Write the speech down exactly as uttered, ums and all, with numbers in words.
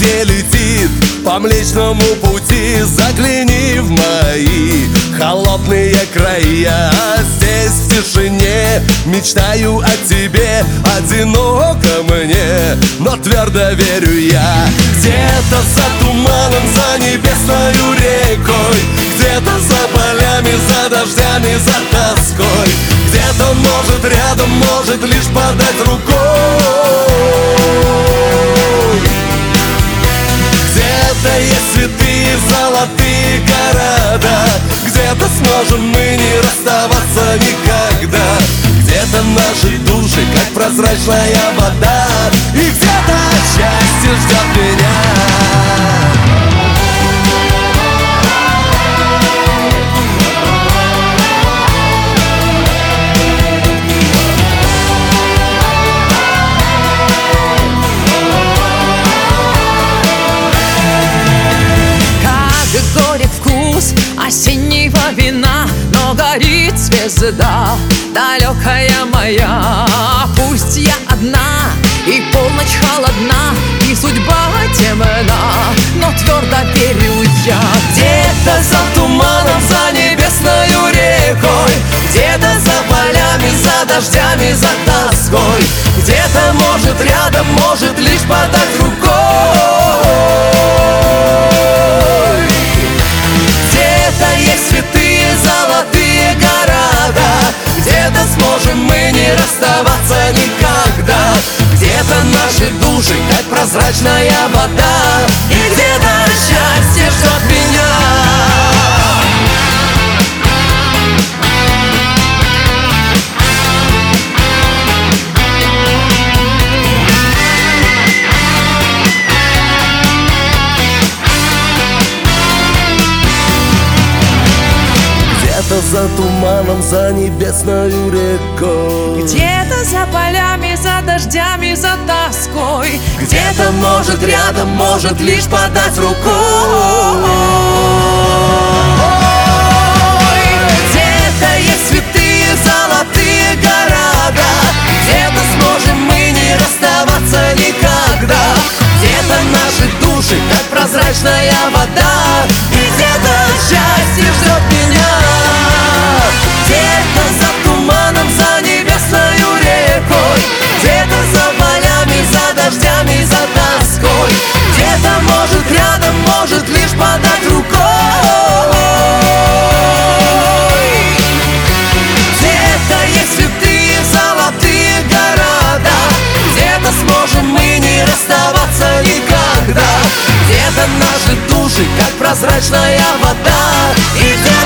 не летит по Млечному Пути. Загляни в мои холодные края. Здесь в тишине мечтаю о тебе. Одиноко мне, но твердо верю я. Где-то за туманом, за небесною рекой, где-то за полями, за дождями, за тоской, где-то, может, рядом, может, лишь подать рукой. Где-то есть святые золотые города, где-то сможем мы не расставаться никогда. Где-то наши души, как прозрачная вода, и где-то счастье ждет меня. Горек вкус осеннего вина, но горит звезда далекая моя. Пусть я одна, и полночь холодна, и судьба темна, но твердо верю я. Где-то за туманом, за небесною рекой, где-то за полями, за дождями, за тоской, где-то, может, рядом, может, лишь подать рукой. Где-то есть святые золотые города, где-то сможем мы не расставаться никогда. Где-то наши души, как прозрачная вода, и где-то счастье ждет меня. Где-то за туманом, за небесною рекой, где-то за полями, за дождями, за тоской, где-то, может, рядом, может, лишь подать рукой. Где-то есть святые золотые города, где-то сможем мы не расставаться никогда. Где-то наши души, как прозрачная вода, и где-то счастье ждет меня. Где-то за туманом, за небесною рекой, где-то за полями, за дождями, за тоской, где-то, может, рядом, может, лишь подать рукой. Где-то есть святые золотые города, где-то сможем мы не расставаться никогда. Где-то наши души, как прозрачная вода, и где